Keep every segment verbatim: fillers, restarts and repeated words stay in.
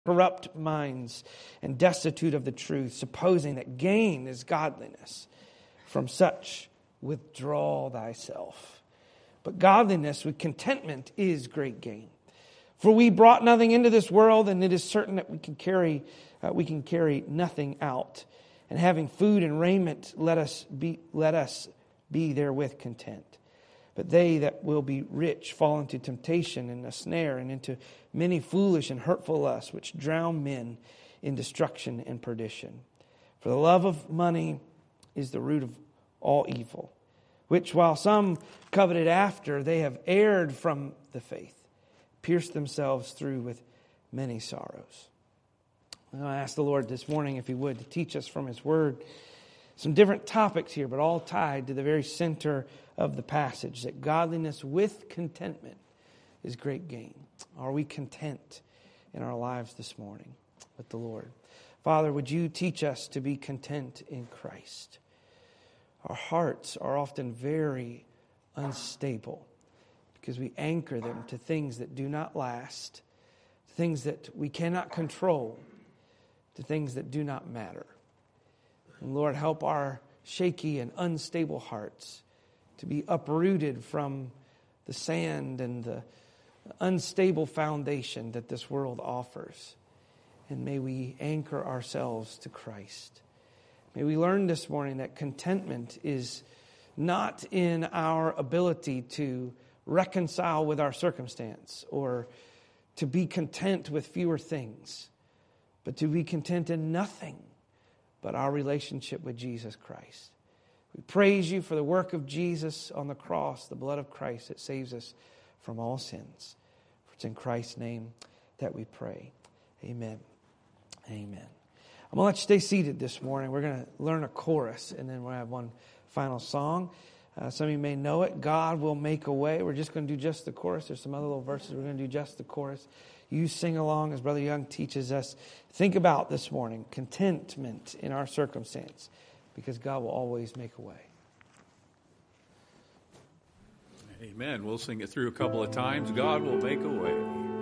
corrupt minds and destitute of the truth, supposing that gain is godliness. From such withdraw thyself. But godliness with contentment is great gain. For we brought nothing into this world, and it is certain that we can carry uh, we can carry nothing out. And having food and raiment, let us be let us be therewith content. But they that will be rich fall into temptation and a snare, and into many foolish and hurtful lusts, which drown men in destruction and perdition. For the love of money is the root of all evil, which while some coveted after, they have erred from the faith, pierced themselves through with many sorrows. I ask the Lord this morning, if He would, to teach us from His Word some different topics here, but all tied to the very center of the passage, that godliness with contentment is great gain. Are we content in our lives this morning with the Lord? Father, would you teach us to be content in Christ? Our hearts are often very unstable because we anchor them to things that do not last, to things that we cannot control, to things that do not matter. And Lord, help our shaky and unstable hearts to be uprooted from the sand and the unstable foundation that this world offers. And may we anchor ourselves to Christ. May we learn this morning that contentment is not in our ability to reconcile with our circumstance or to be content with fewer things, but to be content in nothing but our relationship with Jesus Christ. We praise you for the work of Jesus on the cross, the blood of Christ that saves us from all sins. For it's in Christ's name that we pray. Amen. Amen. I'm going to let you stay seated this morning. We're going to learn a chorus, and then we'll have one final song. Uh, some of you may know it. God will make a way. We're just going to do just the chorus. There's some other little verses. We're going to do just the chorus. You sing along as Brother Young teaches us. Think about this morning contentment in our circumstance, because God will always make a way. Amen. We'll sing it through a couple of times. God will make a way.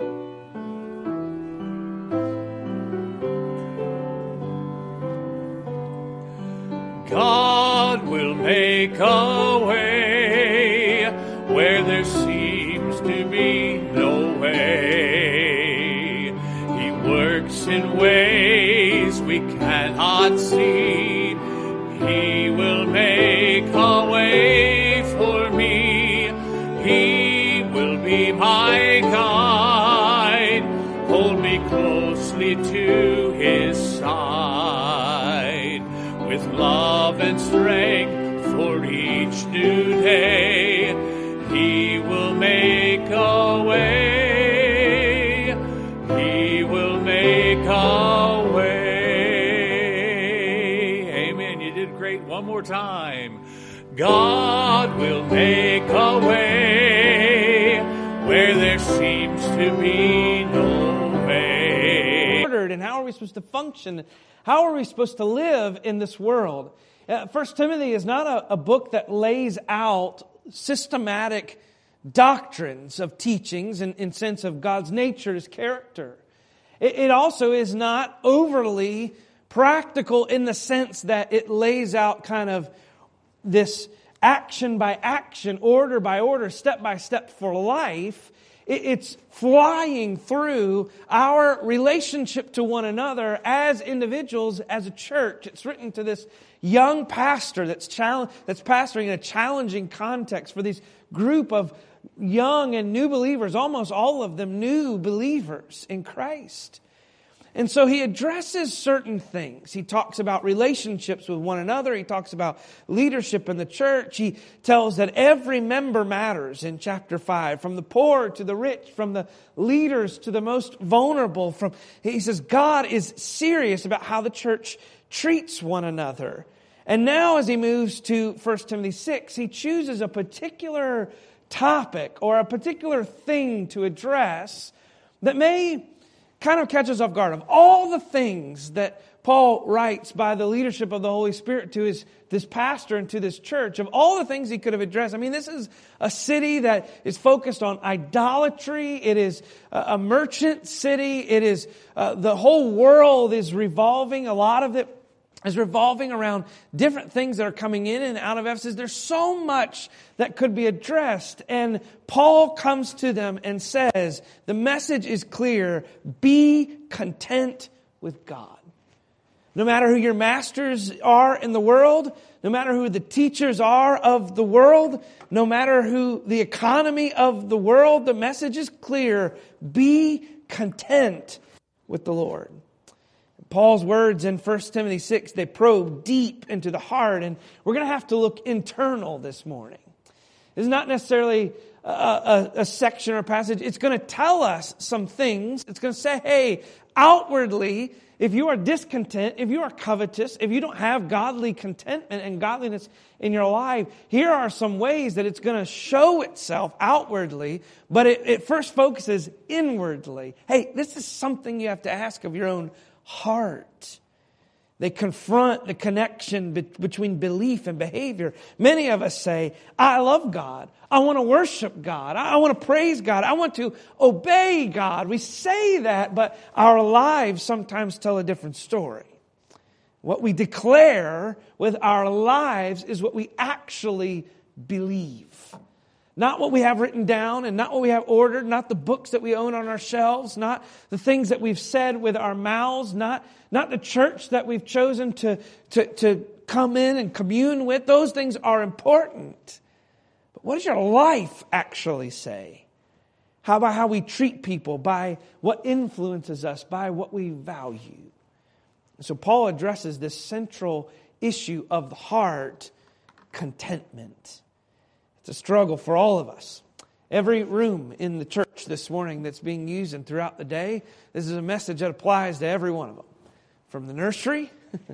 God will make a way where there seems to be no way. He works in ways we cannot see. He will make a way for me. He will be my guide. Hold me closely to His side. With love and strength for each new day, He will make a way. He will make a way. Amen. You did great. One more time. God will make a way where there seems to be no way. And how are we supposed to function? How are we supposed to live in this world? Uh, First Timothy is not a, a book that lays out systematic doctrines of teachings in, in sense of God's nature, His character. It, it also is not overly practical in the sense that it lays out kind of this action by action, order by order, step by step for life. It's flying through our relationship to one another as individuals, as a church. It's written to this young pastor that's challenge, that's pastoring in a challenging context for this group of young and new believers, almost all of them new believers in Christ. And so he addresses certain things. He talks about relationships with one another. He talks about leadership in the church. He tells that every member matters in chapter five, from the poor to the rich, from the leaders to the most vulnerable. From he says God is serious about how the church treats one another. And now as he moves to First Timothy six, he chooses a particular topic or a particular thing to address that may kind of catch us off guard. Of all the things that Paul writes by the leadership of the Holy Spirit to his this pastor and to this church, of all the things he could have addressed, I mean, this is a city that is focused on idolatry. It is a, a merchant city. It is, uh, the whole world is revolving, a lot of it is revolving around different things that are coming in and out of Ephesus. There's so much that could be addressed. And Paul comes to them and says, the message is clear. Be content with God. No matter who your masters are in the world, no matter who the teachers are of the world, no matter who the economy of the world, the message is clear. Be content with the Lord. Paul's words in First Timothy six, they probe deep into the heart, and we're going to have to look internal this morning. It's not necessarily a, a, a section or passage. It's going to tell us some things. It's going to say, hey, outwardly, if you are discontent, if you are covetous, if you don't have godly contentment and godliness in your life, here are some ways that it's going to show itself outwardly, but it, it first focuses inwardly. Hey, this is something you have to ask of your own heart. They confront the connection be- between belief and behavior. Many of us say, I love God. I want to worship God. I, I want to praise God. I want to obey God. We say that, but our lives sometimes tell a different story. What we declare with our lives is what we actually believe. Not what we have written down and not what we have ordered, not the books that we own on our shelves, not the things that we've said with our mouths, not, not the church that we've chosen to, to, to come in and commune with. Those things are important. But what does your life actually say? How about how we treat people, by what influences us, by what we value? So Paul addresses this central issue of the heart, contentment. It's a struggle for all of us. Every room in the church this morning that's being used and throughout the day, this is a message that applies to every one of them. From the nursery,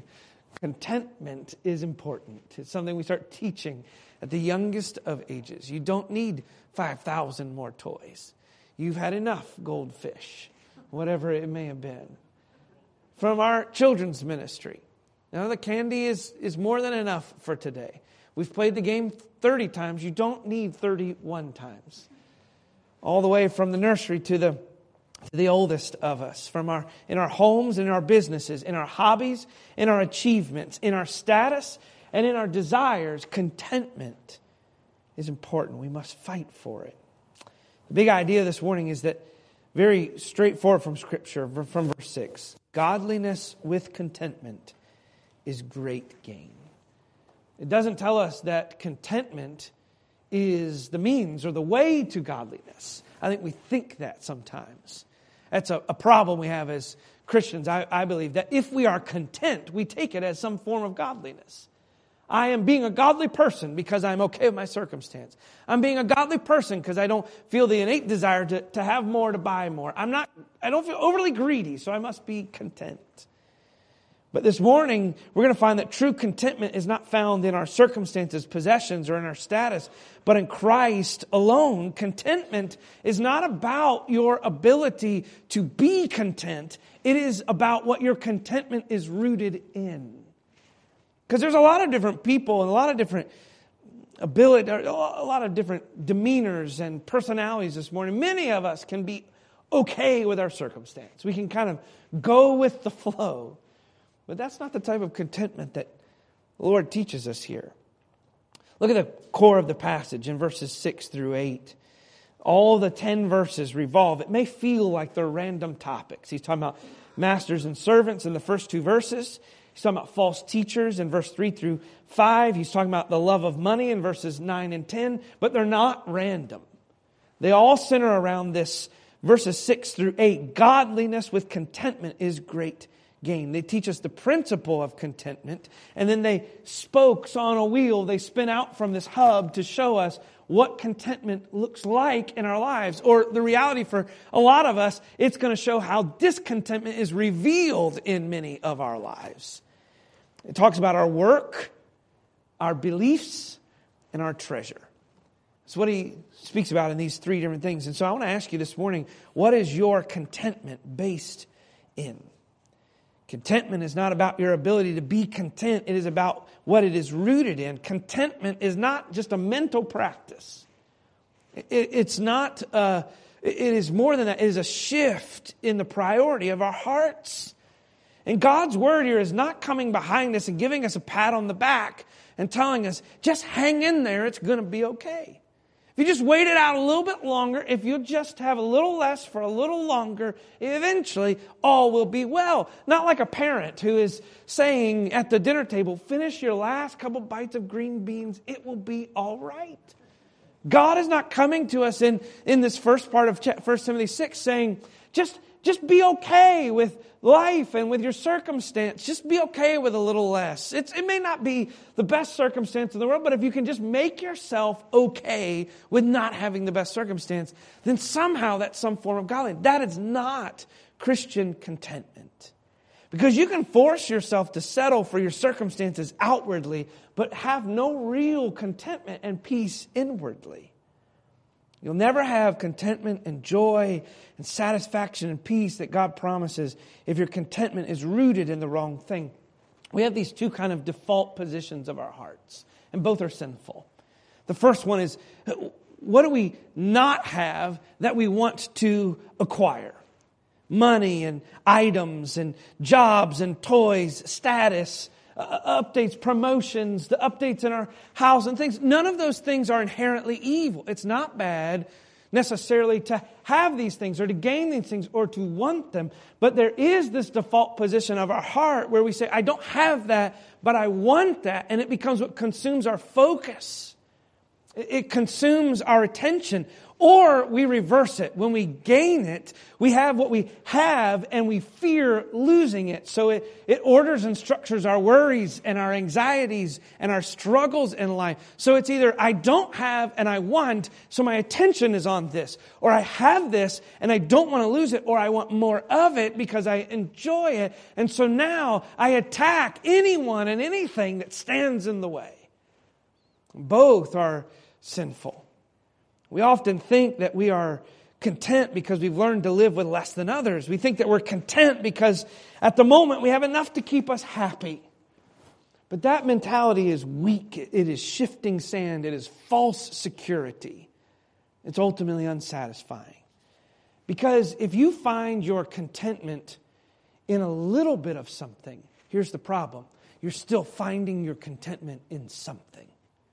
contentment is important. It's something we start teaching at the youngest of ages. You don't need five thousand more toys. You've had enough goldfish, whatever it may have been. From our children's ministry, now the candy is, is more than enough for today. We've played the game thirty times. You don't need thirty-one times. All the way from the nursery to the, to the oldest of us. From our in our homes, in our businesses, in our hobbies, in our achievements, in our status, and in our desires, contentment is important. We must fight for it. The big idea this morning is that, very straightforward from Scripture, from verse six. Godliness with contentment is great gain. It doesn't tell us that contentment is the means or the way to godliness. I think we think that sometimes. That's a, a problem we have as Christians. I, I believe that if we are content, we take it as some form of godliness. I am being a godly person because I'm okay with my circumstance. I'm being a godly person because I don't feel the innate desire to, to have more, to buy more. I'm not, I don't feel overly greedy, so I must be content. But this morning, we're going to find that true contentment is not found in our circumstances, possessions, or in our status, but in Christ alone. Contentment is not about your ability to be content. It is about what your contentment is rooted in. Because there's a lot of different people and a lot of different ability, a lot of different demeanors and personalities this morning. Many of us can be okay with our circumstance. We can kind of go with the flow. But that's not the type of contentment that the Lord teaches us here. Look at the core of the passage in verses six through eight. All the ten verses revolve. It may feel like they're random topics. He's talking about masters and servants in the first two verses. He's talking about false teachers in verse three through five. He's talking about the love of money in verses nine and ten. But they're not random. They all center around this verses six through eight. Godliness with contentment is great gain. They teach us the principle of contentment, and then they spokes on a wheel, they spin out from this hub to show us what contentment looks like in our lives. Or the reality for a lot of us, it's going to show how discontentment is revealed in many of our lives. It talks about our work, our beliefs, and our treasure. That's what he speaks about in these three different things. And so I want to ask you this morning, what is your contentment based in? Contentment is not about your ability to be content. It is about what it is rooted in. Contentment is not just a mental practice. It's not, uh, it is more than that. It is a shift in the priority of our hearts. And God's word here is not coming behind us and giving us a pat on the back and telling us, just hang in there, it's going to be okay. If you just wait it out a little bit longer, if you just have a little less for a little longer, eventually all will be well. Not like a parent who is saying at the dinner table, finish your last couple bites of green beans, it will be all right. God is not coming to us in, in this first part of First Timothy six saying, just, just be okay with life and with your circumstance. Just be okay with a little less. It's, it may not be the best circumstance in the world, but if you can just make yourself okay with not having the best circumstance, then somehow that's some form of godliness. That is not Christian contentment. Because you can force yourself to settle for your circumstances outwardly, but have no real contentment and peace inwardly. You'll never have contentment and joy and satisfaction and peace that God promises if your contentment is rooted in the wrong thing. We have these two kind of default positions of our hearts, and both are sinful. The first one is, what do we not have that we want to acquire? Money and items and jobs and toys, status, uh, updates, promotions, the updates in our house and things. None of those things are inherently evil. It's not bad necessarily to have these things or to gain these things or to want them. But there is this default position of our heart where we say, I don't have that, but I want that. And it becomes what consumes our focus. It consumes our attention. Or we reverse it. When we gain it, we have what we have and we fear losing it. So it, it orders and structures our worries and our anxieties and our struggles in life. So it's either I don't have and I want, so my attention is on this. Or I have this and I don't want to lose it. Or I want more of it because I enjoy it. And so now I attack anyone and anything that stands in the way. Both are sinful. We often think that we are content because we've learned to live with less than others. We think that we're content because at the moment we have enough to keep us happy. But that mentality is weak. It is shifting sand. It is false security. It's ultimately unsatisfying. Because if you find your contentment in a little bit of something, here's the problem. You're still finding your contentment in something.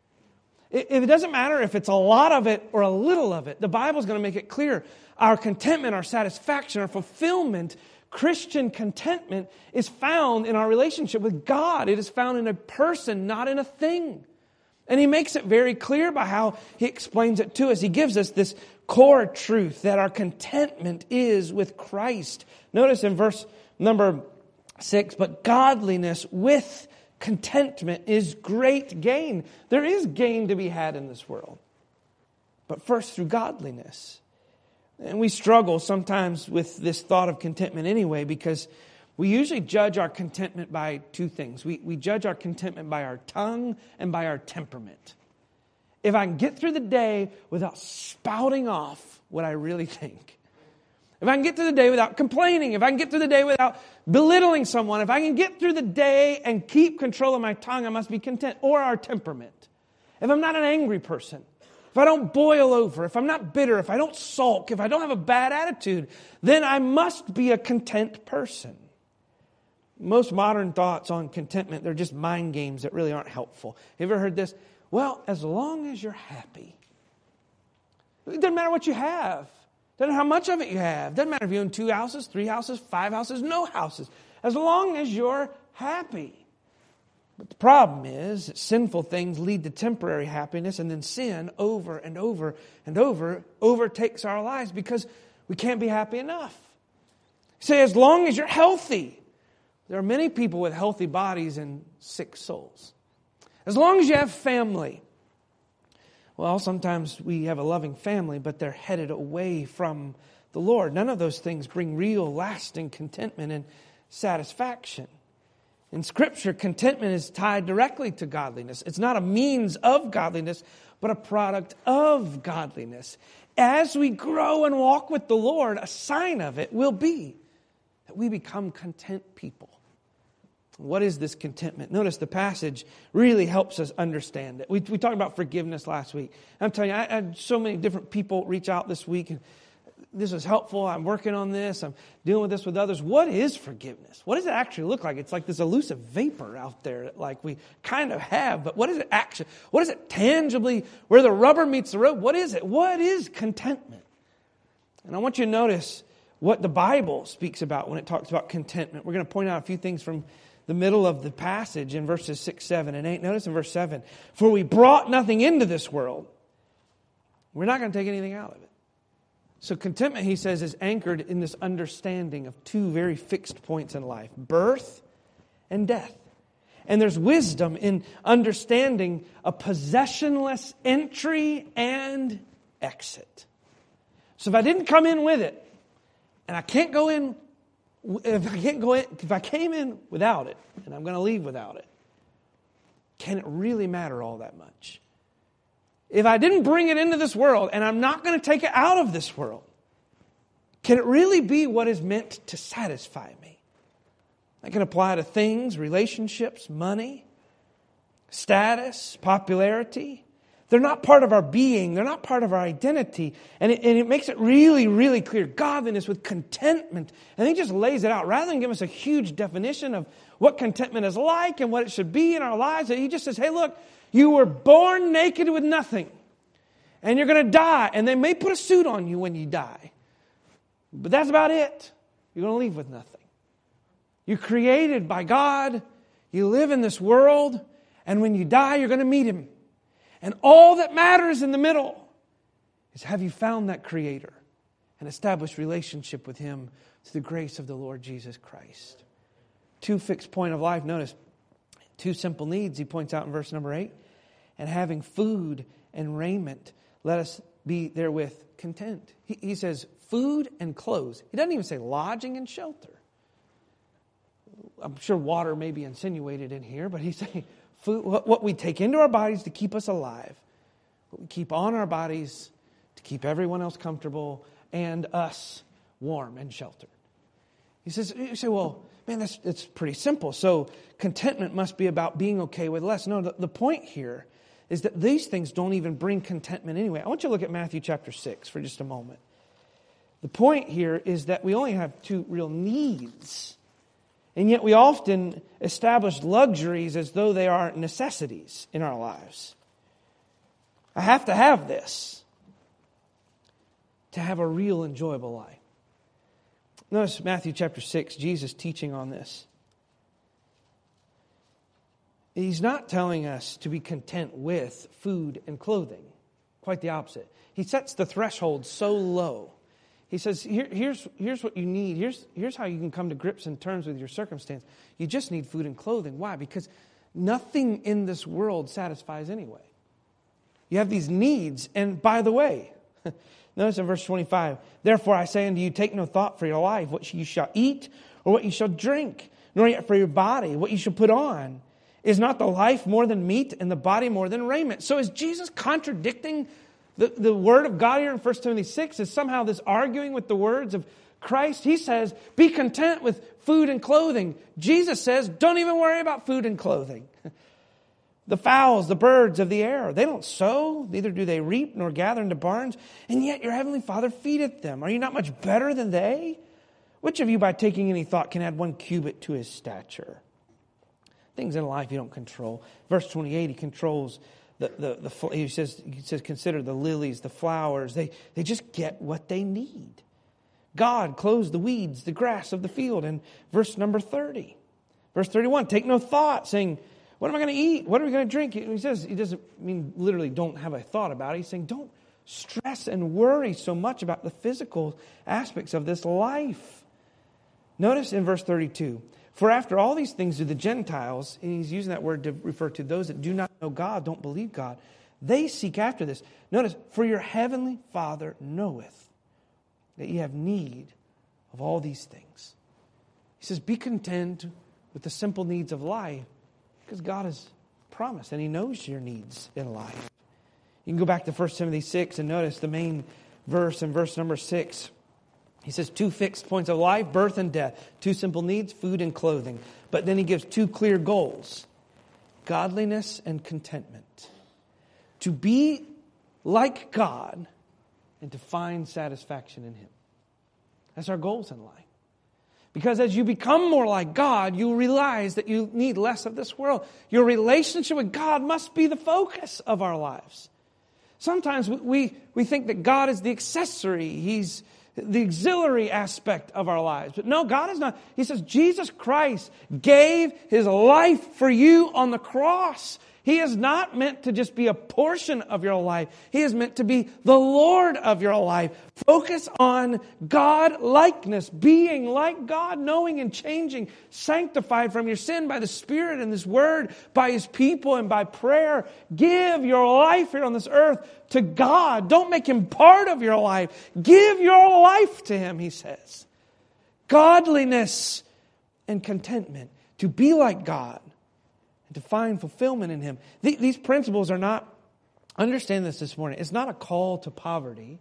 It doesn't matter if it's a lot of it or a little of it. The Bible's going to make it clear. Our contentment, our satisfaction, our fulfillment, Christian contentment is found in our relationship with God. It is found in a person, not in a thing. And He makes it very clear by how He explains it to us. He gives us this core truth that our contentment is with Christ. Notice in verse number six, but godliness with contentment is great gain. There is gain to be had in this world. But first through godliness. And we struggle sometimes with this thought of contentment anyway, because we usually judge our contentment by two things. We, we judge our contentment by our tongue and by our temperament. If I can get through the day without spouting off what I really think. If I can get through the day without complaining, if I can get through the day without belittling someone, if I can get through the day and keep control of my tongue, I must be content. Or our temperament. If I'm not an angry person, if I don't boil over, if I'm not bitter, if I don't sulk, if I don't have a bad attitude, then I must be a content person. Most modern thoughts on contentment, they're just mind games that really aren't helpful. Have you ever heard this? Well, as long as you're happy. It doesn't matter what you have. Doesn't matter how much of it you have. Doesn't matter if you own two houses, three houses, five houses, no houses. As long as you're happy. But the problem is that sinful things lead to temporary happiness, and then sin over and over and over overtakes our lives because we can't be happy enough. Say, as long as you're healthy. There are many people with healthy bodies and sick souls. As long as you have family. Well, sometimes we have a loving family, but they're headed away from the Lord. None of those things bring real, lasting contentment and satisfaction. In Scripture, contentment is tied directly to godliness. It's not a means of godliness, but a product of godliness. As we grow and walk with the Lord, a sign of it will be that we become content people. What is this contentment? Notice the passage really helps us understand it. We, we talked about forgiveness last week. I'm telling you, I, I had so many different people reach out this week, and this was helpful. I'm working on this. I'm dealing with this with others. What is forgiveness? What does it actually look like? It's like this elusive vapor out there that like we kind of have, but what is it actually? What is it tangibly, where the rubber meets the road? What is it? What is contentment? And I want you to notice what the Bible speaks about when it talks about contentment. We're going to point out a few things from the middle of the passage in verses six, seven, and eight. Notice in verse seven, for we brought nothing into this world. We're not going to take anything out of it. So contentment, he says, is anchored in this understanding of two very fixed points in life, birth and death. And there's wisdom in understanding a possessionless entry and exit. So if I didn't come in with it, and I can't go in If I can't go in, if I came in without it, and I'm going to leave without it, can it really matter all that much? If I didn't bring it into this world, and I'm not going to take it out of this world, can it really be what is meant to satisfy me? That can apply to things, relationships, money, status, popularity. They're not part of our being. They're not part of our identity. And it, and it makes it really, really clear. Godliness with contentment. And he just lays it out. Rather than give us a huge definition of what contentment is like and what it should be in our lives, he just says, hey, look, you were born naked with nothing. And you're going to die. And they may put a suit on you when you die. But that's about it. You're going to leave with nothing. You're created by God. You live in this world. And when you die, you're going to meet Him. And all that matters in the middle is, have you found that Creator and established relationship with Him through the grace of the Lord Jesus Christ? Two fixed point of life. Notice, two simple needs he points out in verse number eight. And having food and raiment, let us be therewith content. He, he says food and clothes. He doesn't even say lodging and shelter. I'm sure water may be insinuated in here, but he's saying food, what we take into our bodies to keep us alive, what we keep on our bodies to keep everyone else comfortable and us warm and sheltered. He says, you say, well, man, that's, that's pretty simple. So contentment must be about being okay with less. No, the, the point here is that these things don't even bring contentment anyway. I want you to look at Matthew chapter six for just a moment. The point here is that we only have two real needs. And yet we often establish luxuries as though they are necessities in our lives. I have to have this to have a real enjoyable life. Notice Matthew chapter six, Jesus teaching on this. He's not telling us to be content with food and clothing. Quite the opposite. He sets the threshold so low. He says, Here, here's, here's what you need. Here's, here's how you can come to grips and terms with your circumstance. You just need food and clothing. Why? Because nothing in this world satisfies anyway. You have these needs. And by the way, notice in verse twenty-five, therefore I say unto you, take no thought for your life, what you shall eat or what you shall drink, nor yet for your body, what you shall put on. Is not the life more than meat and the body more than raiment? So is Jesus contradicting the, the word of God here in First Timothy six? Is somehow this arguing with the words of Christ? He says, be content with food and clothing. Jesus says, don't even worry about food and clothing. The fowls, the birds of the air, they don't sow, neither do they reap nor gather into barns, and yet your heavenly Father feedeth them. Are you not much better than they? Which of you by taking any thought can add one cubit to his stature? Things in life you don't control. Verse twenty-eight, he controls the, the, the he says, he says, consider the lilies, the flowers. They, they just get what they need. God clothes the weeds, the grass of the field. And verse number thirty. Verse thirty-one, take no thought, saying, what am I going to eat? What are we going to drink? He says, he doesn't mean literally don't have a thought about it. He's saying, don't stress and worry so much about the physical aspects of this life. Notice in verse thirty-two, for after all these things do the Gentiles, and he's using that word to refer to those that do not know God, don't believe God, they seek after this. Notice, for your heavenly Father knoweth that ye have need of all these things. He says, be content with the simple needs of life because God has promised and He knows your needs in life. You can go back to First Timothy six and notice the main verse in verse number six. He says two fixed points of life, birth and death. Two simple needs, food and clothing. But then he gives two clear goals. Godliness and contentment. To be like God and to find satisfaction in Him. That's our goals in life. Because as you become more like God, you realize that you need less of this world. Your relationship with God must be the focus of our lives. Sometimes we, we think that God is the accessory. He's the auxiliary aspect of our lives. But no, God is not. He says Jesus Christ gave His life for you on the cross. He is not meant to just be a portion of your life. He is meant to be the Lord of your life. Focus on God-likeness, being like God, knowing and changing, sanctified from your sin by the Spirit and His Word, by His people and by prayer. Give your life here on this earth to God. Don't make Him part of your life. Give your life to Him, He says. Godliness and contentment. To be like God. To find fulfillment in Him. These principles are not, understand this this morning, it's not a call to poverty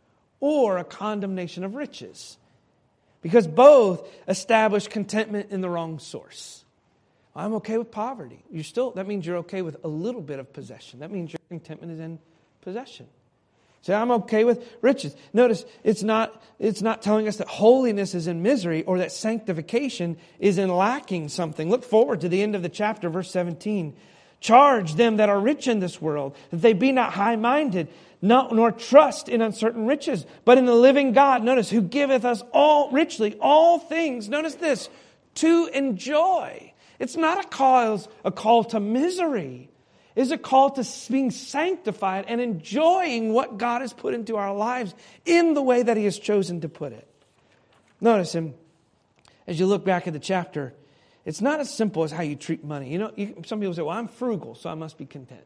or a condemnation of riches. Because both establish contentment in the wrong source. I'm okay with poverty. You're still, that means you're okay with a little bit of possession. That means your contentment is in possession. So I'm okay with riches. Notice, it's not, it's not telling us that holiness is in misery or that sanctification is in lacking something. Look forward to the end of the chapter, verse seventeen. Charge them that are rich in this world, that they be not high-minded, not, nor trust in uncertain riches, but in the living God, notice, who giveth us all richly, all things, notice this, to enjoy. It's not a cause, a call to misery. Is a call to being sanctified and enjoying what God has put into our lives in the way that He has chosen to put it. Notice him, as you look back at the chapter, it's not as simple as how you treat money. You know, you, some people say, well, I'm frugal, so I must be content.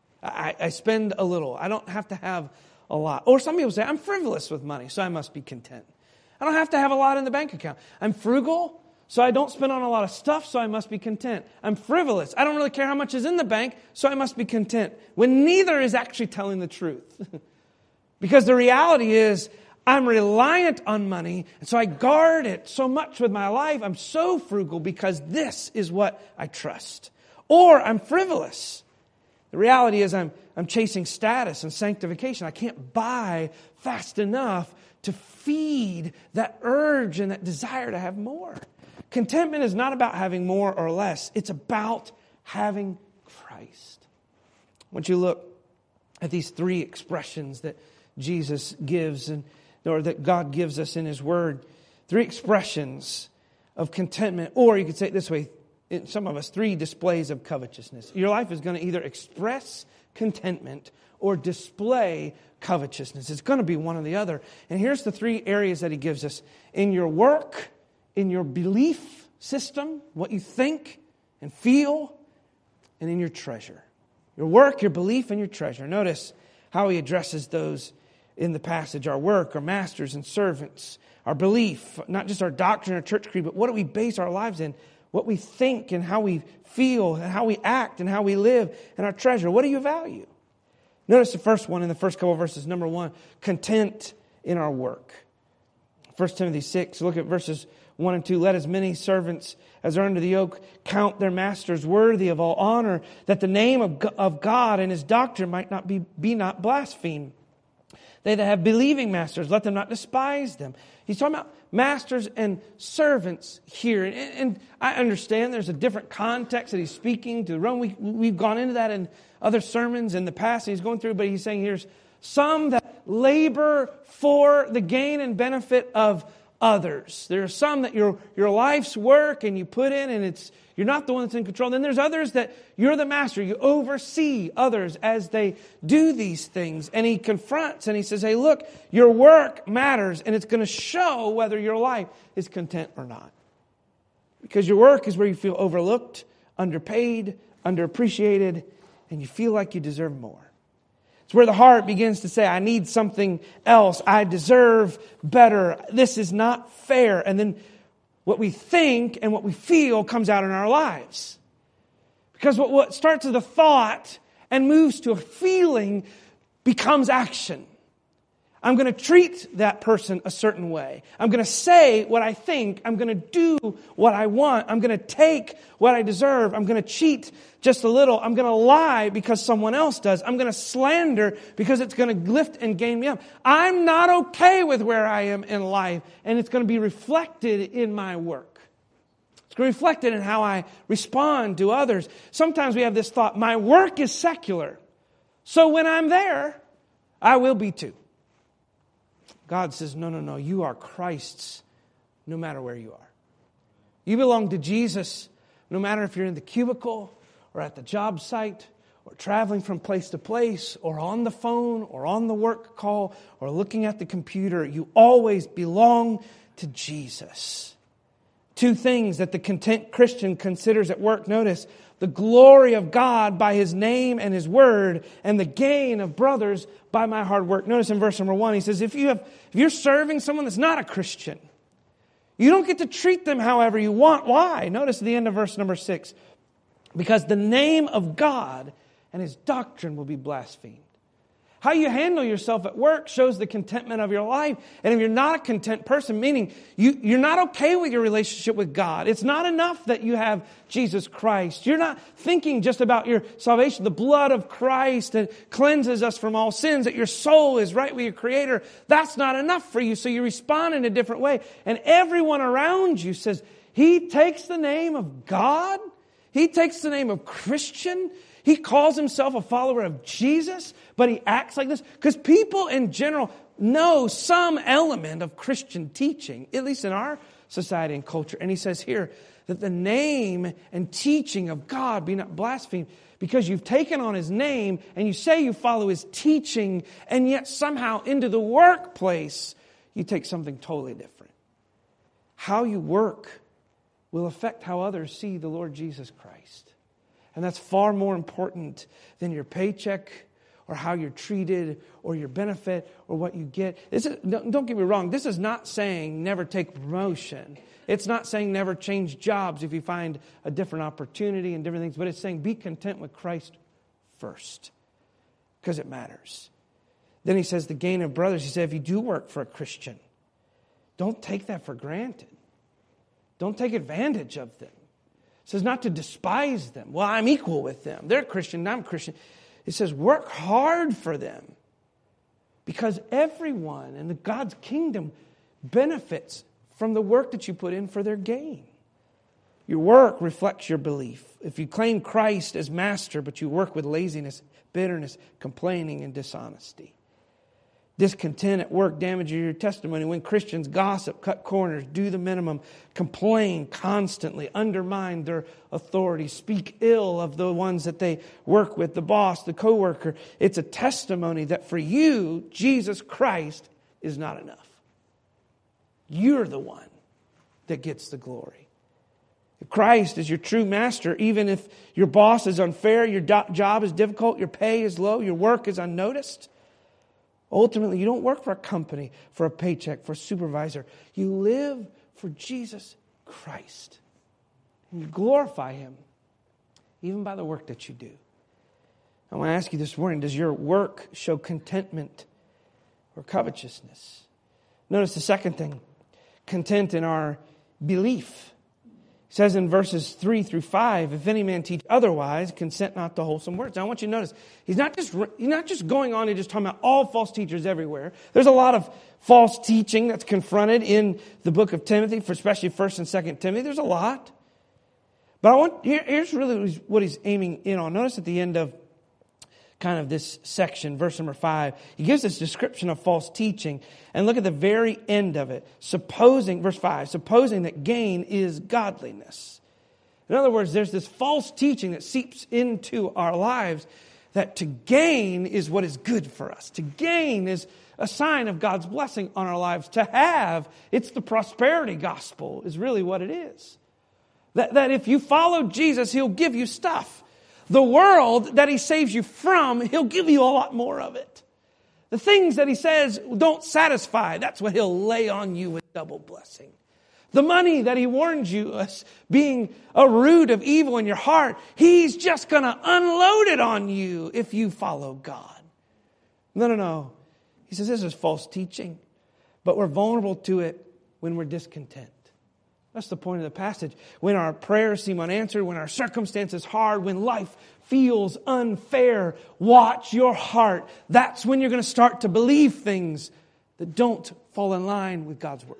I, I spend a little. I don't have to have a lot. Or some people say, I'm frivolous with money, so I must be content. I don't have to have a lot in the bank account. I'm frugal, so I don't spend on a lot of stuff, so I must be content. I'm frivolous. I don't really care how much is in the bank, so I must be content. When neither is actually telling the truth. Because the reality is, I'm reliant on money, and so I guard it so much with my life. I'm so frugal because this is what I trust. Or I'm frivolous. The reality is I'm, I'm chasing status and sanctification. I can't buy fast enough to feed that urge and that desire to have more. Contentment is not about having more or less. It's about having Christ. Once you look at these three expressions that Jesus gives and or that God gives us in His Word, three expressions of contentment, or you could say it this way, in some of us, three displays of covetousness. Your life is going to either express contentment or display covetousness. It's going to be one or the other. And here's the three areas that He gives us. In your work, in your belief system, what you think and feel, and in your treasure. Your work, your belief, and your treasure. Notice how He addresses those in the passage. Our work, our masters and servants, our belief, not just our doctrine, our church creed, but what do we base our lives in? What we think and how we feel and how we act and how we live, and our treasure. What do you value? Notice the first one in the first couple of verses. Number one, content in our work. First Timothy six, look at verses one and two. Let as many servants as are under the yoke count their masters worthy of all honor, that the name of God and His doctrine might not be, be not blasphemed. They that have believing masters, let them not despise them. He's talking about masters and servants here. And, and I understand there's a different context that He's speaking to Rome. We, we've gone into that in other sermons in the past. He's going through, but He's saying here's some that labor for the gain and benefit of others. There are some that your your life's work and you put in, and it's you're not the one that's in control. Then there's others that you're the master. You oversee others as they do these things. And He confronts and He says, hey, look, your work matters, and it's going to show whether your life is content or not. Because your work is where you feel overlooked, underpaid, underappreciated, and you feel like you deserve more. It's where the heart begins to say, I need something else. I deserve better. This is not fair. And then what we think and what we feel comes out in our lives. Because what, what starts as a thought and moves to a feeling becomes action. I'm going to treat that person a certain way. I'm going to say what I think. I'm going to do what I want. I'm going to take what I deserve. I'm going to cheat just a little. I'm going to lie because someone else does. I'm going to slander because it's going to lift and gain me up. I'm not okay with where I am in life, and it's going to be reflected in my work. It's going to be reflected in how I respond to others. Sometimes we have this thought, my work is secular, so when I'm there, I will be too. God says, no, no, no, you are Christ's no matter where you are. You belong to Jesus no matter if you're in the cubicle or at the job site or traveling from place to place or on the phone or on the work call or looking at the computer. You always belong to Jesus. Two things that the content Christian considers at work. Notice, the glory of God by His name and His word, and the gain of brothers by my hard work. Notice in verse number one, he says, if you have, if you're serving someone that's not a Christian, you don't get to treat them however you want. Why? Notice at the end of verse number six, because the name of God and His doctrine will be blasphemed. How you handle yourself at work shows the contentment of your life. And if you're not a content person, meaning you, you're not okay with your relationship with God, it's not enough that you have Jesus Christ. You're not thinking just about your salvation, the blood of Christ that cleanses us from all sins, that your soul is right with your Creator. That's not enough for you, so you respond in a different way. And everyone around you says, he takes the name of God, he takes the name of Christian, he calls himself a follower of Jesus, but he acts like this. Because people in general know some element of Christian teaching, at least in our society and culture. And he says here that the name and teaching of God be not blasphemed, because you've taken on His name and you say you follow His teaching, and yet somehow into the workplace you take something totally different. How you work will affect how others see the Lord Jesus Christ. And that's far more important than your paycheck or how you're treated or your benefit or what you get. This is, don't get me wrong, this is not saying never take promotion. It's not saying never change jobs if you find a different opportunity and different things. But it's saying be content with Christ first, because it matters. Then he says the gain of brothers. He said if you do work for a Christian, don't take that for granted. Don't take advantage of them. It says not to despise them. Well, I'm equal with them. They're Christian, I'm Christian. It says work hard for them, because everyone in the God's kingdom benefits from the work that you put in for their gain. Your work reflects your belief. If you claim Christ as master, but you work with laziness, bitterness, complaining, and dishonesty. Discontent at work damages your testimony when Christians gossip, cut corners, do the minimum, complain constantly, undermine their authority, speak ill of the ones that they work with, the boss, the coworker. It's a testimony that for you, Jesus Christ is not enough. You're the one that gets the glory. If Christ is your true master, even if your boss is unfair, your do- job is difficult, your pay is low, your work is unnoticed, ultimately, you don't work for a company, for a paycheck, for a supervisor. You live for Jesus Christ. And you glorify Him, even by the work that you do. I want to ask you this morning, does your work show contentment or covetousness? Notice the second thing, content in our belief. It says in verses three through five, if any man teach otherwise, consent not to wholesome words. Now I want you to notice, he's not just he's not just going on and just talking about all false teachers everywhere. There's a lot of false teaching that's confronted in the book of Timothy, for especially First and Second Timothy. There's a lot. But I want here, here's really what he's aiming in on. Notice at the end of kind of this section, verse number five, he gives this description of false teaching. And look at the very end of it. Supposing, verse five, supposing that gain is godliness. In other words, there's this false teaching that seeps into our lives that to gain is what is good for us. To gain is a sign of God's blessing on our lives. To have, it's the prosperity gospel is really what it is. That, that if you follow Jesus, He'll give you stuff. The world that He saves you from, He'll give you a lot more of it. The things that He says don't satisfy, that's what He'll lay on you with double blessing. The money that He warns you as being a root of evil in your heart, He's just going to unload it on you if you follow God. No, no, no. He says this is false teaching. But we're vulnerable to it when we're discontent. That's the point of the passage. When our prayers seem unanswered, when our circumstances hard, when life feels unfair, watch your heart. That's when you're going to start to believe things that don't fall in line with God's Word.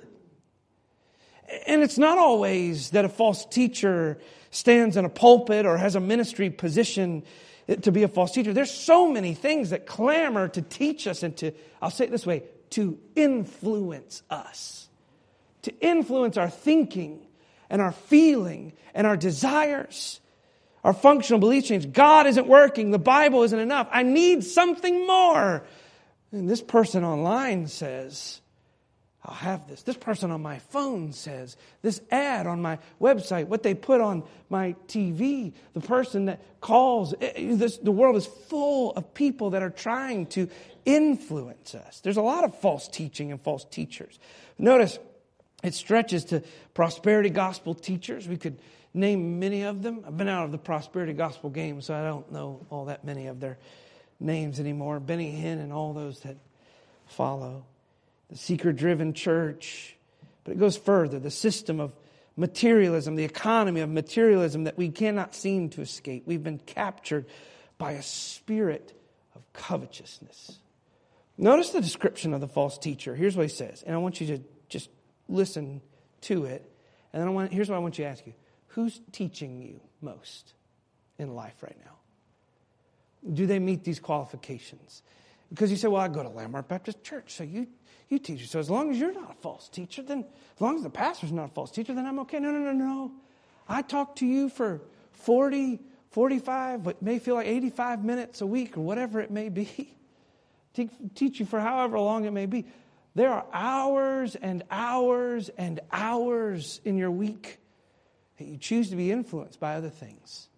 And it's not always that a false teacher stands in a pulpit or has a ministry position to be a false teacher. There's so many things that clamor to teach us and to, I'll say it this way, to influence us. To influence our thinking and our feeling and our desires. Our functional belief change. God isn't working. The Bible isn't enough. I need something more. And this person online says, I'll have this. This person on my phone says, this ad on my website, what they put on my T V, the person that calls, this, the world is full of people that are trying to influence us. There's a lot of false teaching and false teachers. Notice, it stretches to prosperity gospel teachers. We could name many of them. I've been out of the prosperity gospel game, so I don't know all that many of their names anymore. Benny Hinn and all those that follow. The seeker-driven church. But it goes further. The system of materialism, the economy of materialism that we cannot seem to escape. We've been captured by a spirit of covetousness. Notice the description of the false teacher. Here's what he says. And I want you to just listen to it. And then I want, here's what I want you to ask you. Who's teaching you most in life right now? Do they meet these qualifications? Because you say, well, I go to Landmark Baptist Church, so you you teach. So as long as you're not a false teacher, then as long as the pastor's not a false teacher, then I'm okay. No, no, no, no. I talk to you for forty, forty-five, but may feel like eighty-five minutes a week or whatever it may be. Teach you for however long it may be. There are hours and hours and hours in your week that you choose to be influenced by other things.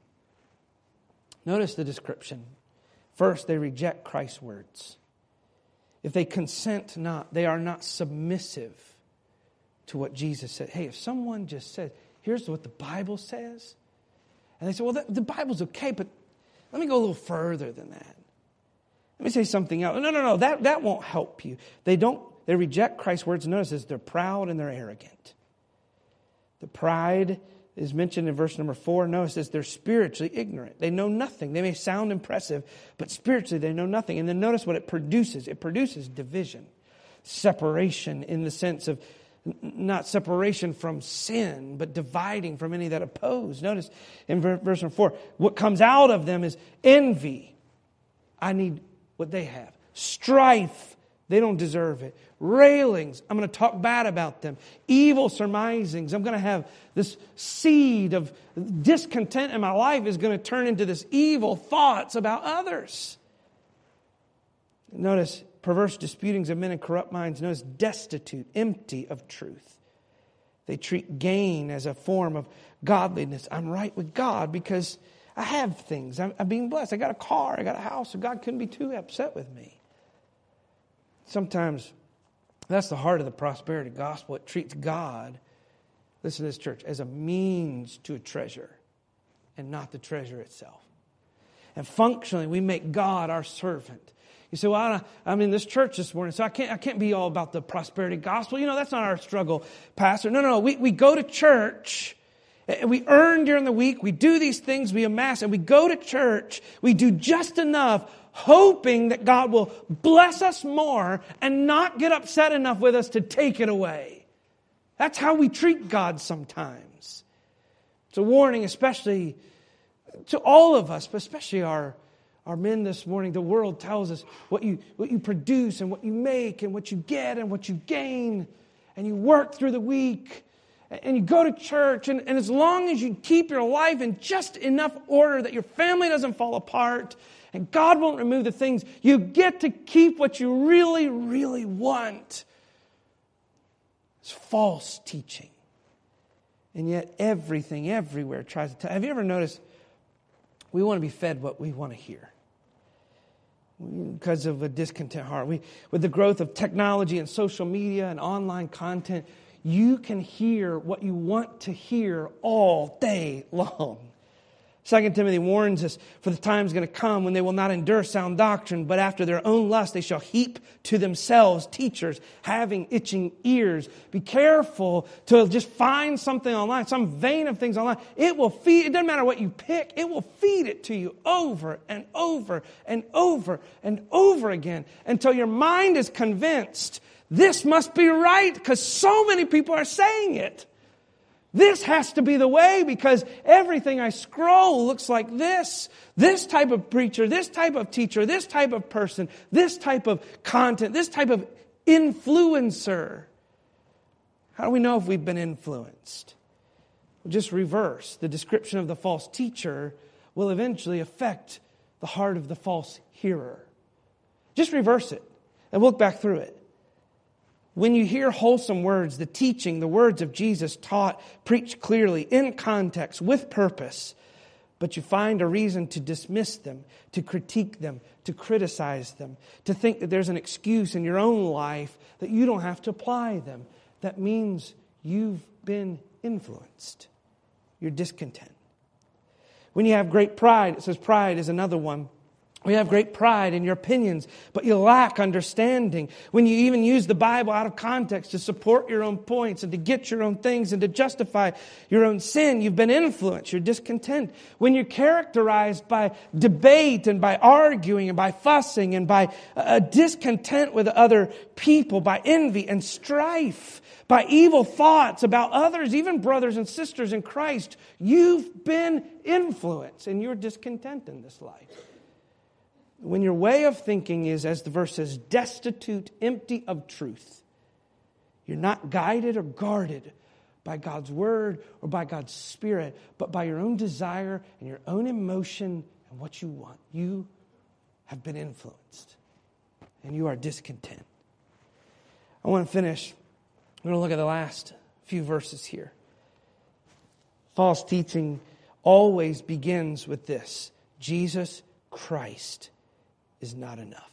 Notice the description. First, they reject Christ's words. If they consent not, they are not submissive to what Jesus said. Hey, if someone just says, here's what the Bible says, and they say, well, the, the Bible's okay, but let me go a little further than that. Let me say something else. No, no, no, that, that won't help you. They don't, they reject Christ's words. Notice this, they're proud and they're arrogant. The pride is mentioned in verse number four. Notice this, they're spiritually ignorant. They know nothing. They may sound impressive, but spiritually they know nothing. And then notice what it produces. It produces division, separation in the sense of not separation from sin, but dividing from any that oppose. Notice in verse number four, what comes out of them is envy. I need what they have. Strife. They don't deserve it. Railings. I'm going to talk bad about them. Evil surmisings. I'm going to have this seed of discontent in my life is going to turn into this evil thoughts about others. Notice perverse disputings of men and corrupt minds. Notice destitute, empty of truth. They treat gain as a form of godliness. I'm right with God because I have things. I'm, I'm being blessed. I got a car. I got a house. So God couldn't be too upset with me. Sometimes that's the heart of the prosperity gospel. It treats God, listen to this church, as a means to a treasure and not the treasure itself. And functionally, we make God our servant. You say, well, I, I'm in this church this morning, so I can't, I can't be all about the prosperity gospel. You know, that's not our struggle, Pastor. No, no, no. We, we go to church. We earn during the week. We do these things. We amass. And we go to church. We do just enough, hoping that God will bless us more and not get upset enough with us to take it away. That's how we treat God sometimes. It's a warning, especially to all of us, but especially our, our men this morning. The world tells us what you, what you produce and what you make and what you get and what you gain. And you work through the week. And you go to church, and, and as long as you keep your life in just enough order that your family doesn't fall apart, and God won't remove the things, you get to keep what you really, really want. It's false teaching. And yet everything, everywhere tries to tell. Have you ever noticed we want to be fed what we want to hear? Because of a discontent heart. We, with the growth of technology and social media and online content, you can hear what you want to hear all day long. Second Timothy warns us, for the time is going to come when they will not endure sound doctrine, but after their own lust they shall heap to themselves teachers having itching ears. Be careful to just find something online, some vein of things online. It will feed, it doesn't matter what you pick, it will feed it to you over and over and over and over again until your mind is convinced this must be right because so many people are saying it. This has to be the way because everything I scroll looks like this. This type of preacher, this type of teacher, this type of person, this type of content, this type of influencer. How do we know if we've been influenced? Well, just reverse. The description of the false teacher will eventually affect the heart of the false hearer. Just reverse it and look back through it. When you hear wholesome words, the teaching, the words of Jesus taught, preached clearly, in context, with purpose, but you find a reason to dismiss them, to critique them, to criticize them, to think that there's an excuse in your own life that you don't have to apply them, that means you've been influenced. You're discontent. When you have great pride, it says pride is another one. We have great pride in your opinions, but you lack understanding. When you even use the Bible out of context to support your own points and to get your own things and to justify your own sin, you've been influenced. You're discontent. When you're characterized by debate and by arguing and by fussing and by a discontent with other people, by envy and strife, by evil thoughts about others, even brothers and sisters in Christ, you've been influenced and you're discontent in this life. When your way of thinking is, as the verse says, destitute, empty of truth, you're not guided or guarded by God's Word or by God's Spirit, but by your own desire and your own emotion and what you want. You have been influenced and you are discontent. I want to finish. We're going to look at the last few verses here. False teaching always begins with this: Jesus Christ is not enough.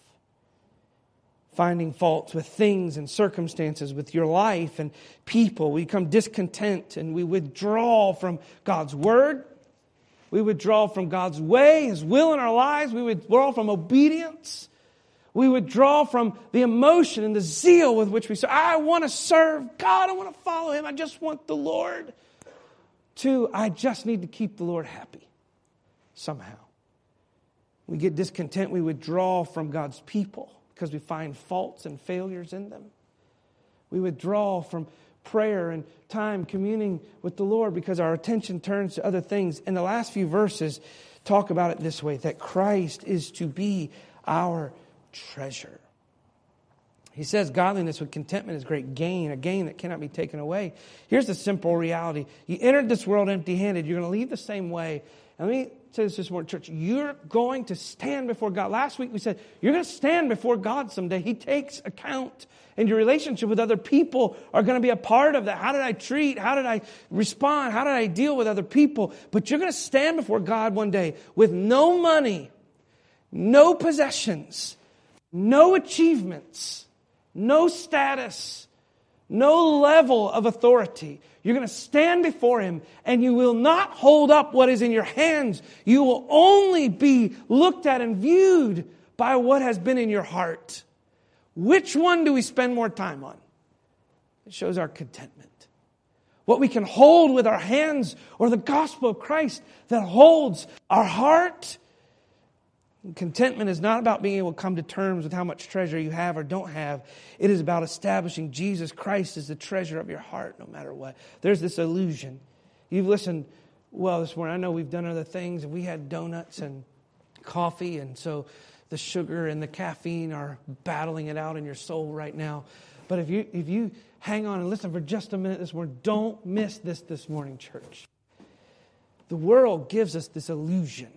Finding faults with things and circumstances, with your life and people, we become discontent and we withdraw from God's Word. We withdraw from God's way, His will in our lives. We withdraw from obedience. We withdraw from the emotion and the zeal with which we say, I want to serve God. I want to follow Him. I just want the Lord. To, I just need to keep the Lord happy somehow. We get discontent. We withdraw from God's people because we find faults and failures in them. We withdraw from prayer and time communing with the Lord because our attention turns to other things. And the last few verses talk about it this way, that Christ is to be our treasure. He says godliness with contentment is great gain, a gain that cannot be taken away. Here's the simple reality. You entered this world empty-handed. You're going to leave the same way. And let me say this this morning, church. You're going to stand before God. Last week we said, you're going to stand before God someday. He takes account. And your relationship with other people are going to be a part of that. How did I treat? How did I respond? How did I deal with other people? But you're going to stand before God one day with no money, no possessions, no achievements, no status, no level of authority. You're going to stand before Him and you will not hold up what is in your hands. You will only be looked at and viewed by what has been in your heart. Which one do we spend more time on? It shows our contentment. What we can hold with our hands or the gospel of Christ that holds our heart. Contentment is not about being able to come to terms with how much treasure you have or don't have. It is about establishing Jesus Christ as the treasure of your heart no matter what. There's this illusion. You've listened well this morning. I know we've done other things and we had donuts and coffee, and so the sugar and the caffeine are battling it out in your soul right now. But if you if you hang on and listen for just a minute this morning, don't miss this this morning, church. The world gives us this illusion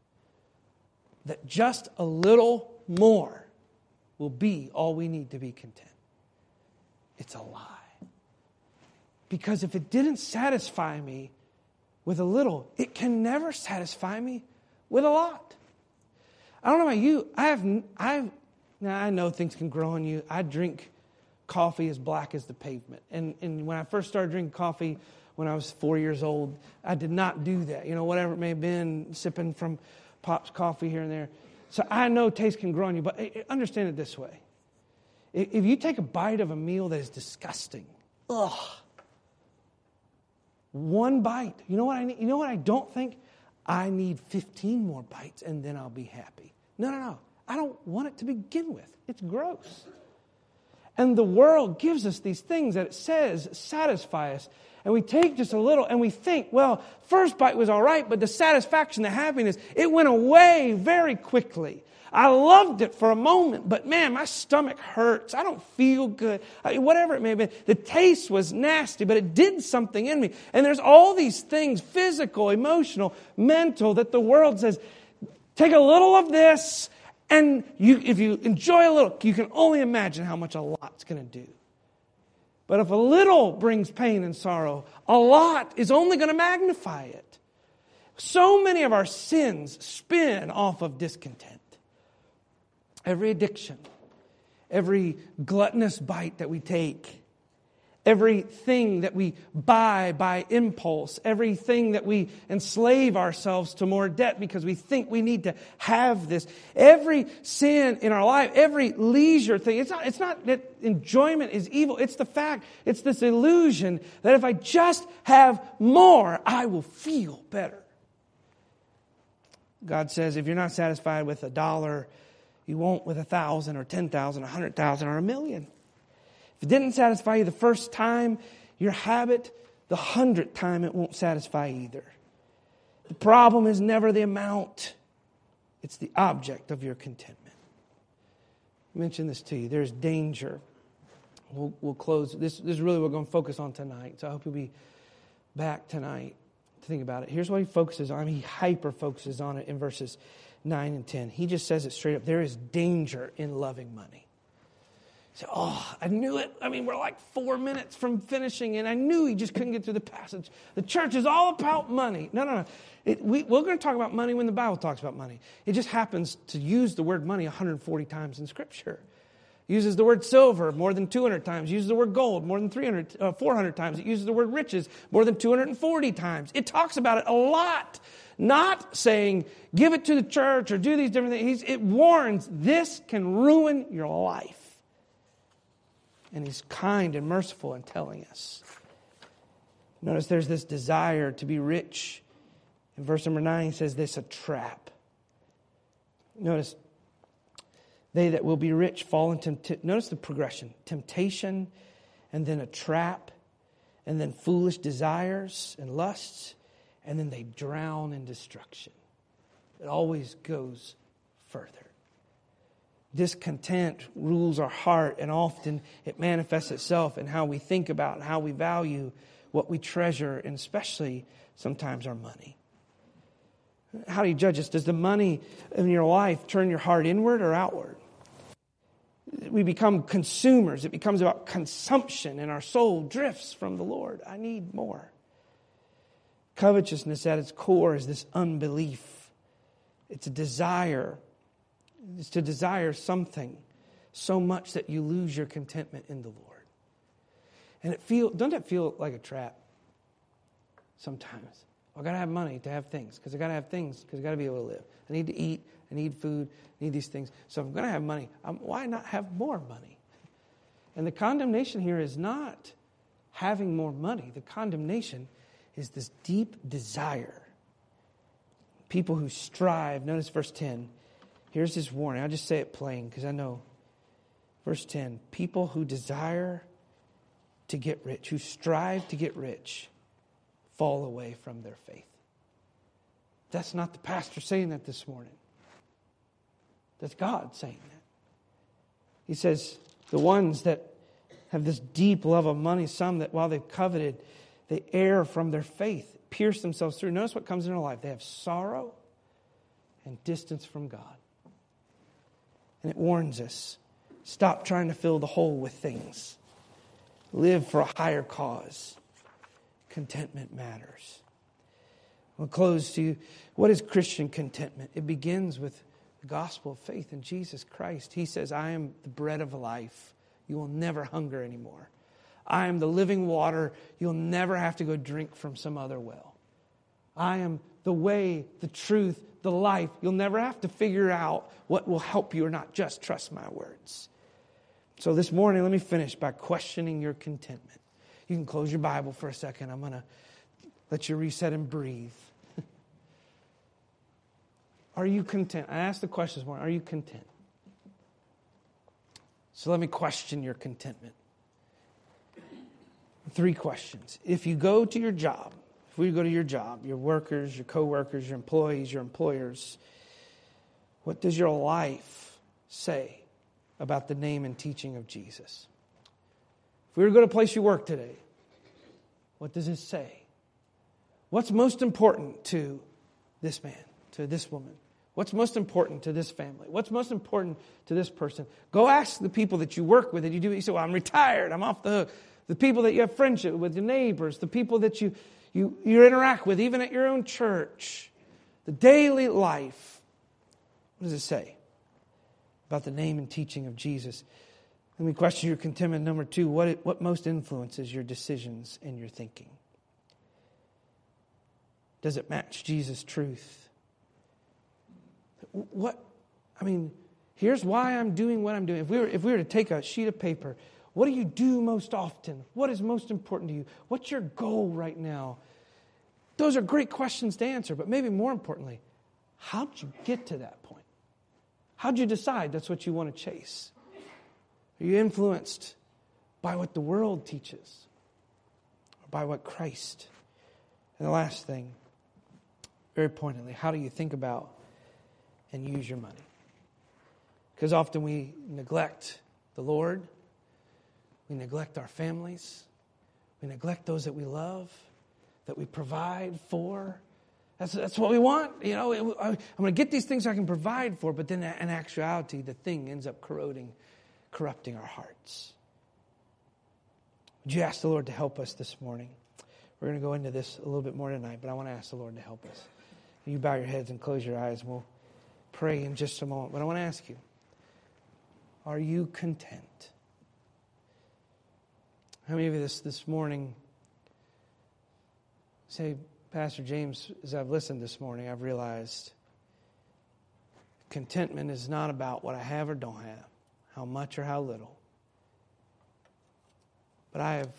that just a little more will be all we need to be content. It's a lie. Because if it didn't satisfy me with a little, it can never satisfy me with a lot. I don't know about you. I have, I've, now I know things can grow on you. I drink coffee as black as the pavement. And, and when I first started drinking coffee, when I was four years old. I did not do that. You know, whatever it may have been, sipping from Pop's coffee here and there. So I know taste can grow on you, but understand it this way. If you take a bite of a meal that is disgusting, ugh, one bite, you know what I need? You know what I don't think? I need fifteen more bites and then I'll be happy. No, no, no. I don't want it to begin with. It's gross. And the world gives us these things that it says satisfy us. And we take just a little and we think, well, first bite was all right, but the satisfaction, the happiness, it went away very quickly. I loved it for a moment, but man, my stomach hurts. I don't feel good. I mean, whatever it may have been. The taste was nasty, but it did something in me. And there's all these things, physical, emotional, mental, that the world says, take a little of this, and you, if you enjoy a little, you can only imagine how much a lot's going to do. But if a little brings pain and sorrow, a lot is only going to magnify it. So many of our sins spin off of discontent. Every addiction, every gluttonous bite that we take, everything that we buy by impulse, everything that we enslave ourselves to more debt because we think we need to have this, every sin in our life, every leisure thing, it's not, it's not that enjoyment is evil. It's the fact, it's this illusion that if I just have more, I will feel better. God says if you're not satisfied with a dollar, you won't with a thousand or ten thousand, a hundred thousand or a million. If it didn't satisfy you the first time, your habit, the hundredth time, it won't satisfy either. The problem is never the amount. It's the object of your contentment. I mentioned this to you. There's danger. We'll, we'll close. This, this is really what we're going to focus on tonight. So I hope you'll be back tonight to think about it. Here's what he focuses on. He hyper-focuses on it in verses nine and ten. He just says it straight up. There is danger in loving money. So, oh, I knew it. I mean, we're like four minutes from finishing, and I knew he just couldn't get through the passage. The church is all about money. No, no, no. It, we, we're going to talk about money when the Bible talks about money. It just happens to use the word money one hundred forty times in Scripture. It uses the word silver more than two hundred times. It uses the word gold more than three hundred, uh, four hundred times. It uses the word riches more than two hundred forty times. It talks about it a lot. Not saying, give it to the church or do these different things. He's, it warns, this can ruin your life. And he's kind and merciful in telling us. Notice there's this desire to be rich. In verse number nine, he says this, a trap. Notice, they that will be rich fall into, t- notice the progression. Temptation, and then a trap, and then foolish desires and lusts, and then they drown in destruction. It always goes further. Discontent rules our heart, and often it manifests itself in how we think about and how we value what we treasure, and especially sometimes our money. How do you judge this? Does the money in your life turn your heart inward or outward? We become consumers. It becomes about consumption, and our soul drifts from the Lord. I need more. Covetousness at its core is this unbelief. It's a desire. It's to desire something so much that you lose your contentment in the Lord. And it feel doesn't it feel like a trap sometimes? I got to have money to have things, because I got to have things, because I got to be able to live. I need to eat. I need food. I need these things. So if I'm going to have money, I'm, why not have more money? And the condemnation here is not having more money. The condemnation is this deep desire. People who strive. Notice verse ten. Here's this warning. I'll just say it plain because I know. Verse ten. People who desire to get rich, who strive to get rich, fall away from their faith. That's not the pastor saying that this morning. That's God saying that. He says the ones that have this deep love of money, some that while they've coveted, they err from their faith, pierce themselves through. Notice what comes in their life. They have sorrow and distance from God. And it warns us, stop trying to fill the hole with things. Live for a higher cause. Contentment matters. We'll close to, what is Christian contentment? It begins with the gospel of faith in Jesus Christ. He says, I am the bread of life. You will never hunger anymore. I am the living water. You'll never have to go drink from some other well. I am the way, the truth, the life. You'll never have to figure out what will help you or not. Just trust my words. So this morning, let me finish by questioning your contentment. You can close your Bible for a second. I'm going to let you reset and breathe. Are you content? I asked the question this morning. Are you content? So let me question your contentment. Three questions. If you go to your job, if we go to your job, your workers, your co-workers, your employees, your employers, what does your life say about the name and teaching of Jesus? If we were to go to a place you work today, what does it say? What's most important to this man, to this woman? What's most important to this family? What's most important to this person? Go ask the people that you work with, that you do. You say, well, I'm retired. I'm off the hook. The people that you have friendship with, your neighbors, the people that you, you, you interact with, even at your own church, the daily life. What does it say about the name and teaching of Jesus? Let me question your contentment. Number two, what, what most influences your decisions and your thinking? Does it match Jesus' truth? What, I mean, here's why I'm doing what I'm doing. If we were, if we were to take a sheet of paper, what do you do most often? What is most important to you? What's your goal right now? Those are great questions to answer, but maybe more importantly, how'd you get to that point? How'd you decide that's what you want to chase? Are you influenced by what the world teaches or by what Christ? And the last thing, very pointedly, how do you think about and use your money? Because often we neglect the Lord. We neglect our families. We neglect those that we love, that we provide for. That's, that's what we want. You know, I'm going to get these things I can provide for, but then in actuality, the thing ends up corroding, corrupting our hearts. Would you ask the Lord to help us this morning? We're going to go into this a little bit more tonight, but I want to ask the Lord to help us. You bow your heads and close your eyes, and we'll pray in just a moment. But I want to ask you, are you content? How many of you this, this morning say, Pastor James, as I've listened this morning, I've realized contentment is not about what I have or don't have, how much or how little. But I have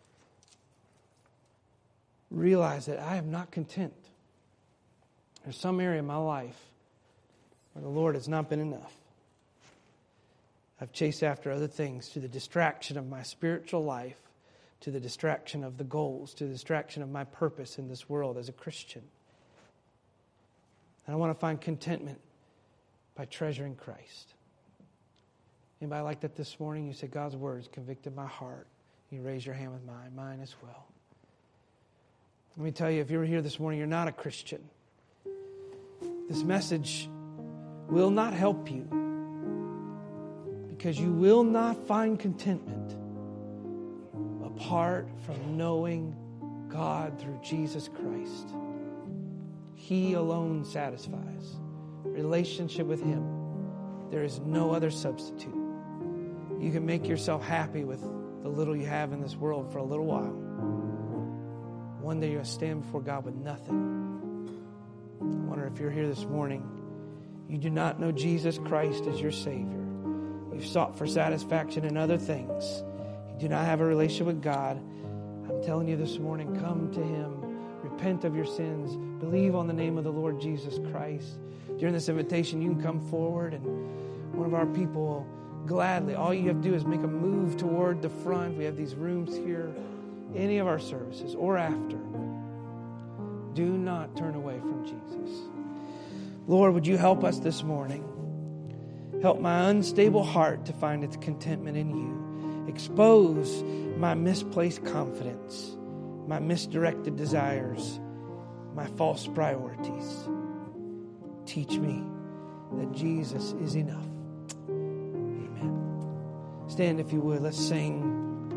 realized that I am not content. There's some area of my life where the Lord has not been enough. I've chased after other things to the distraction of my spiritual life, to the distraction of the goals, to the distraction of my purpose in this world as a Christian. And I want to find contentment by treasuring Christ. Anybody like that this morning? You say, God's word has convicted my heart. You raise your hand with mine, mine as well. Let me tell you, if you're here this morning, you're not a Christian. This message will not help you because you will not find contentment apart from knowing God through Jesus Christ. He alone satisfies. Relationship with Him. There is no other substitute. You can make yourself happy with the little you have in this world for a little while. One day you're going to stand before God with nothing. I wonder if you're here this morning, you do not know Jesus Christ as your Savior. You've sought for satisfaction in other things. You do not have a relationship with God. I'm telling you this morning, come to Him. Repent of your sins. Believe on the name of the Lord Jesus Christ. During this invitation, you can come forward and one of our people will gladly, all you have to do is make a move toward the front. We have these rooms here, any of our services or after. Do not turn away from Jesus. Lord, would you help us this morning? Help my unstable heart to find its contentment in you. Expose my misplaced confidence, my misdirected desires, my false priorities. Teach me that Jesus is enough. Amen. Stand if you would. Let's sing.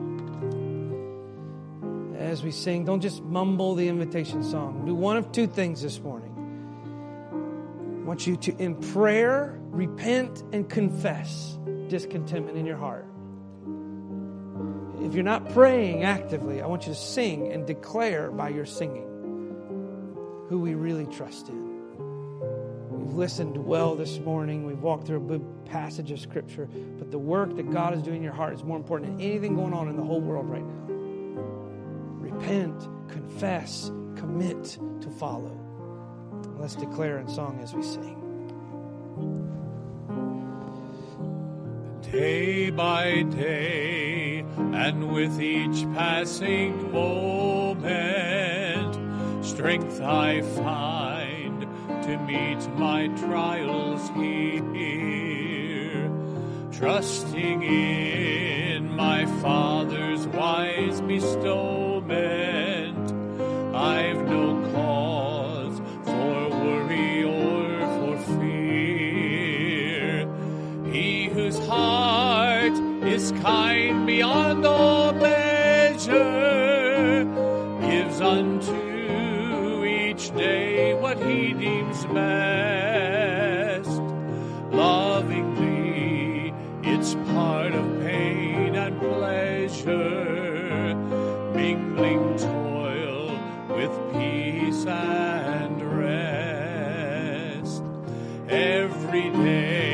As we sing, don't just mumble the invitation song. Do one of two things this morning. I want you to, in prayer, repent and confess discontentment in your heart. if you're not praying actively, I want you to sing and declare by your singing who we really trust in. We've listened well this morning. We've walked through a good passage of Scripture. But the work that God is doing in your heart is more important than anything going on in the whole world right now. Repent, confess, commit to follow. Let's declare in song as we sing. Day by day, and with each passing moment, strength I find to meet my trials here, trusting in my Father's wise bestowment. I've no cause for worry or for fear. He whose heart is kind beyond all measure gives unto each day what he deems best. Lovingly, it's part of pain and pleasure, mingling toil with peace and rest. Every day